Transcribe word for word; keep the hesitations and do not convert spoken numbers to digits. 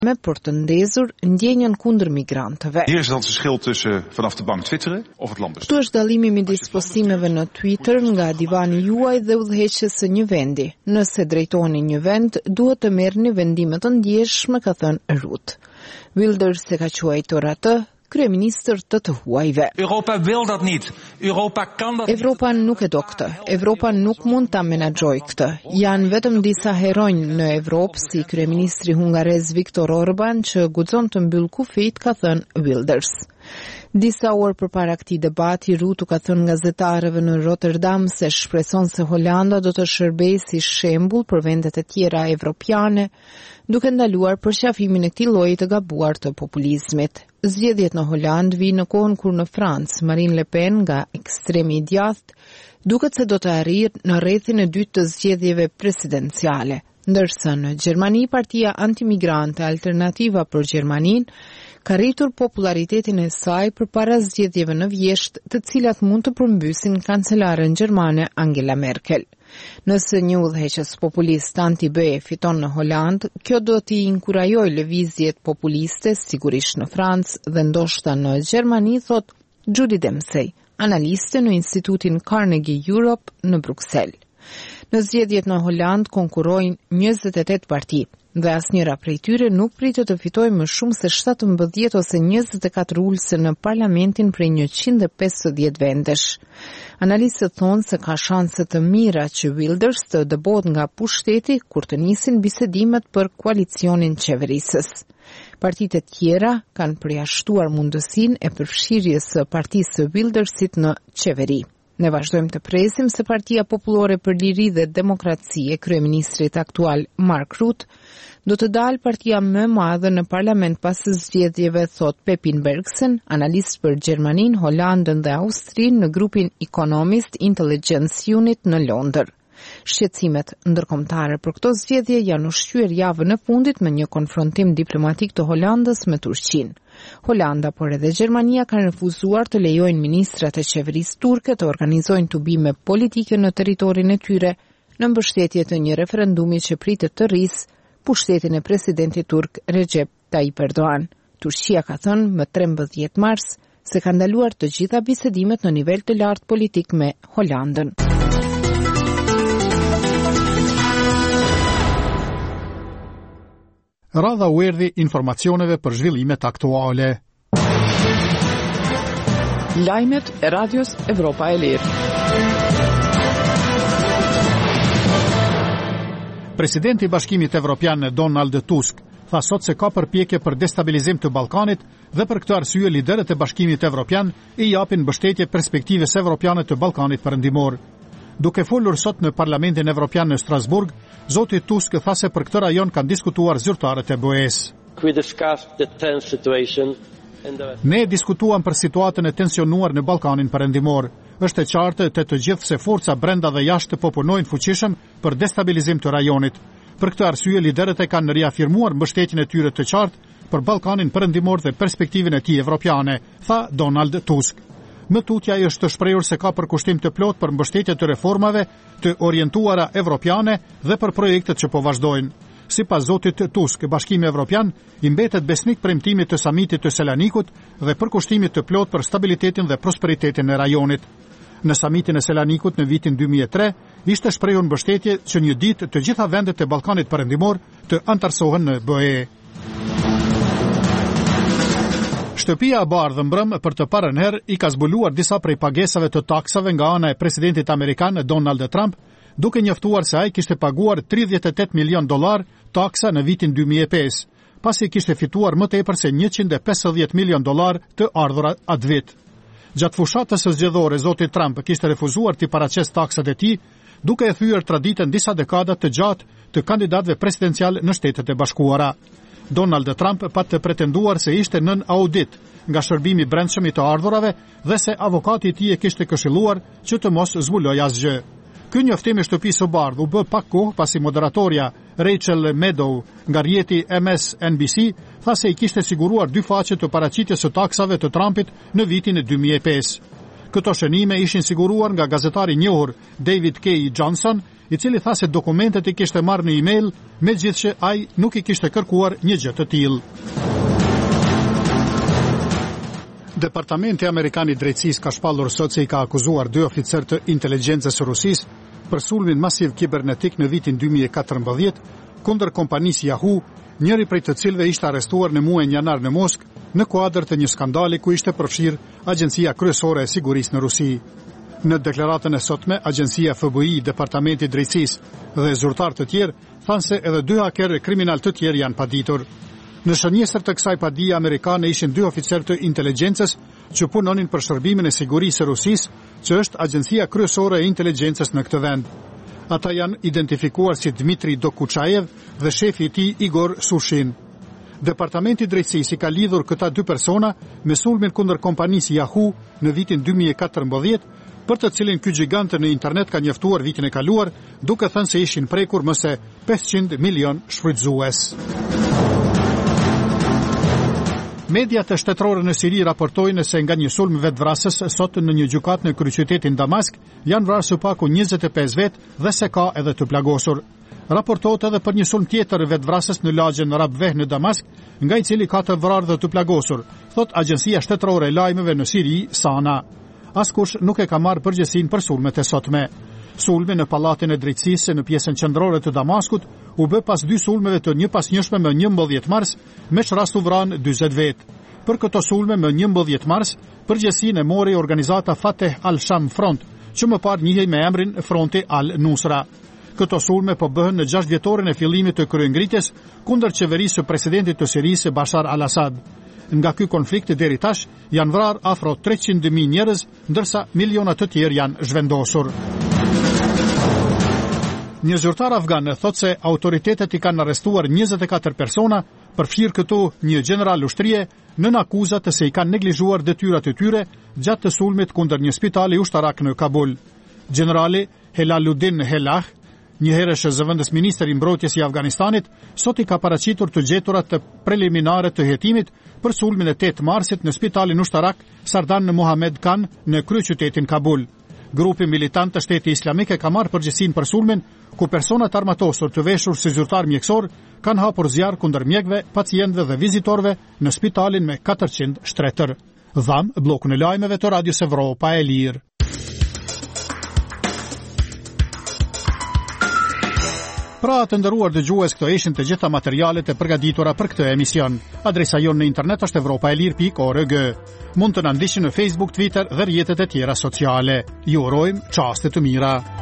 me për të ndezur ndjenjën kundër migrantëve. Hier is dan het verschil tussen vanaf de bank twitteren of het land Këtu është dallimi midis postimeve në Twitter nga divani juaj dhe udhëheqjes së një vendi. Nëse drejtoni një vend, duhet të merrni vendime të ndjeshme, ka thënë Ruth. Wilders e ka quajtur atë kryeministër të të huajve. Europa wil dat niet. Europa kan dat Evropa nuk e do këtë. Evropa nuk mund ta menaxhojë këtë. Janë vetëm disa heronj në Evropë, si kryeministri hungarez Viktor Orban, që guxon të mbyll kufijt, ka thënë Wilders. Disa orë përpara këtij debati, Rutu ka thënë gazetarëve në Rotterdam se shpreson se Holanda do të shërbejë si shembull për vendet e tjera evropiane, duke ndaluar përqafimin e këtij lloji të gabuar të populizmit. Zgjedhjet në Holand vijnë në kohën kur në Francë Marine Le Pen, nga ekstremi i djathtë, duket se do të arrijë në rrethin e dytë të zgjedhjeve presidenciale, ndërsa në Gjermani partia antimigrante Alternativa për Gjermaninë ka rritur popularitetin e saj përpara zgjedhjeve në vjesht, të cilat mund të përmbysin kancelaren gjermane Angela Merkel. Nëse një udhëheqës populist anti-B fiton në Holand, kjo do t'i inkurajojë lëvizjet populiste, sigurisht në Francë dhe ndoshta në Gjermani, thot Judy Dempsey, analiste në Institutin Carnegie Europe në Bruksel. Në zgjedhjet në Holand konkurrojnë njëzet e tetë parti, dhe asnjëra prej tyre nuk pritet të fitojë më shumë se shtatëmbëdhjetë ose njëzet e katër ulëse në parlamentin prej njëqind e pesëdhjetë vendesh. Analistët thonë se ka shanse të mira që Wilders të dëbohet nga pushteti kur të nisin bisedimet për koalicionin qeverisës. Partitë e tjera kanë përjashtuar mundësinë e përfshirjes së partisë së Wildersit në qeveri. Ne vazhdojmë të presim se Partia Popullore për Liri dhe Demokraci e kryeministrit aktual Mark Rutte do të dalë partia më e madhe në parlament pas zgjedhjeve, thot Pepin Bergsen, analist për Gjermaninë, Holandën dhe Austrinë në grupin Economist Intelligence Unit në Londër. Shqetësimet ndërkombëtare për këto zgjedhje janë ushqyer javën e fundit me një konfrontim diplomatik të Holandës me Turqinë. Holanda, por edhe Gjermania kanë refuzuar të lejojnë ministrat e qeverisë turke të organizojnë tubime politike në territorin e tyre në mbështetje të një referendumi që pritet të rrisë pushtetin e presidentit turk Recep Tayyip Erdogan. Turqia ka thënë më trembëdhjetë mars se ka ndaluar të gjitha bisedimet në nivel të lartë politik me Holandën. Radha u erdhi informacioneve për zhvillimet aktuale. Lajmet e Radios Evropa e Lirë. Presidenti i Bashkimit Evropian Donald Tusk tha sot se ka përpjekje për destabilizim të Ballkanit dhe për këtë arsye liderët e Bashkimit Evropian i japin mbështetje perspektives evropiane të Ballkanit perëndimor. Duke folur sot në Parlamentin Evropian në Strasburg, zoti Tusk tha se për këtë rajon kanë diskutuar zyrtarët e B E-s. Ne diskutuam për situatën e tensionuar në Ballkanin perëndimor. Është e qartë të të gjithë se forca brenda dhe jashtë po punojnë fuqishëm për destabilizim të rajonit. Për këtë arsye liderët e kanë riafirmuar mbështetjen e tyre të qartë për Ballkanin perëndimor dhe perspektivën e tij evropiane, tha Donald Tusk. Më tutja është të shprehur se ka përkushtim të plot për mbështetje të reformave të orientuara evropiane dhe për projektet që po vazhdojnë. Sipas zotit Tusk, Bashkimi Evropian i mbetet besnik premtimit të samitit të Selanikut dhe përkushtimit të plot për stabilitetin dhe prosperitetin e rajonit. Në samitin e Selanikut në vitin dy mijë e tre ishte shprehur mbështetje që një ditë të gjitha vendet e Ballkanit perëndimor të antarësohen në B E. Shtëpia e Bardhë mbrëm për të parën herë i ka zbuluar disa prej pagesave të taksave nga ana e presidentit amerikan Donald Trump, duke njoftuar se ai kishte paguar tridhjetë e tetë milion dollar taksa në vitin dy mijë e pesë, pasi kishte fituar më tepër se njëqind e pesëdhjetë milion dollar të ardhura atë vit. Gjatë fushatës së zgjedhore, zoti Trump kishte refuzuar të paraqesë taksat e tij, duke e thyer traditën disa dekada të gjatë të kandidatëve presidencial në Shtetet e Bashkuara. Donald Trump pa të pretenduar se ishte nën audit nga shërbimi brendshëm i të ardhurave dhe se avokati i tij e kishte këshilluar që të mos zbulojë asgjë. Ky njoftim i shtëpisë së Bardhë u bë pak kohë pasi moderatorja Rachel Maddow nga rjeti M S N B C tha se i kishte siguruar dy faqe të paraqitjes së taksave të Trumpit në vitin e dy mijë e pesë. Këto shënime ishin siguruar nga gazetari i njohur David K. Johnson, i cili tha se dokumentet i kishte marrë në email, megjithse ai nuk i kishte kërkuar një gjë të tillë. Departamenti Amerikan i Drejtësisë ka shpallur sot se i ka akuzuar dy oficer të inteligjencës së Rusisë për sulmin masiv kibernetik në vitin dy mijë e katërmbëdhjetë kundër kompanisë Yahoo, njëri prej të cilëve ishte arrestuar në muajin janar në Moskë në kuadër të një skandali ku ishte përfshirë Agjencia Kryesore e Sigurisë në Rusi. Në deklaratën e sotme, Agjencia F B I, Departamenti i Drejtësisë dhe zyrtar të tjerë thanë se edhe dy hakerë kriminal të tjerë janë paditur. Në shënjestër të kësaj padije amerikane ishin dy oficer të inteligjencës që punonin për shërbimin e sigurisë së Rusisë, që është Agjencia Kryesore e Inteligjencës në këtë vend. Ata janë identifikuar si Dmitri Dokuchaev dhe shefi i tij Igor Sushin. Departamenti i Drejtësisë ka lidhur këta dy persona me sulmin kundër kompanisë Yahoo në vitin dy mijë e katërmbëdhjetë, për të cilin ky gjigant në internet ka njoftuar vitin e kaluar, duke thënë se ishin prekur më se pesëqind milion shfrytëzues. Mediat e shtetërore në Siri raportojnë se nga një sulm vetvrasës sot në një gjykatë në kryeqytetin Damask janë vrarë së paku njëzet e pesë vetë dhe se ka edhe të plagosur. Raportohet edhe për një sulm tjetër vetvrasës në lagjen Rabveh në Damask, nga i cili ka të vrarë dhe të plagosur, thot Agjencia Shtetërore e Lajmeve në Siri, Sana. Askush nuk e ka marrë përgjegjësinë për sulmet e sotme. Sulmi në Pallatin e Drejtësisë në pjesën qendrore të Damaskut u bë pas dy sulmeve të njëpasnjëshme më njëmbëdhjetë mars, me rast u vranë dyzet vetë. Për këto sulme më njëmbëdhjetë mars, përgjegjësinë e mori organizata Fateh al-Sham Front, që më parë njihej me emrin Fronti al-Nusra. Këto sulme po bëhen në gjashtë vjetorin e fillimit të kryengritjes kundër qeverisë së presidentit të Sirisë Bashar al-Assad. Nga ky konflikt deri tash janë vrarë afro treqind mijë njerëz, ndërsa miliona të tjerë janë zhvendosur. Një zyrtar afgan thot se autoritetet i kanë arrestuar njëzet e katër persona, përfshirë këtu një general ushtrie, nën akuzat se i kanë neglizhuar detyrat e tyre gjatë të sulmit kundër një spitali ushtarak në Kabul. Generali Helaluddin Helah, një herësh zëvendës ministër i mbrojtjes i Afganistanit, sot i ka paraqitur të gjeturat të preliminare të hetimit për sulmin e tetë marsit në spitalin ushtarak Sardan Mohammed Khan në kryeqytetin Kabul. Grupi militant të Shtetit Islamik e ka marrë përgjegjësinë për sulmin, ku personat armatosur të veshur si zyrtar mjekësor kanë hapur zjarr kundër mjekëve, pacientëve dhe vizitorëve në spitalin me katërqind shtretër. Dham, bllokun e lajmeve të Radios Evropa e Lirë. Pra të nderuar dëgjues, këto ishin të gjitha materialet e përgatitura për këtë emision. Adresa jonë në internet është evropaelir pikë org. Mund të na ndiqni në Facebook, Twitter dhe rrjetet e tjera sociale. Ju urojmë çaste të mira.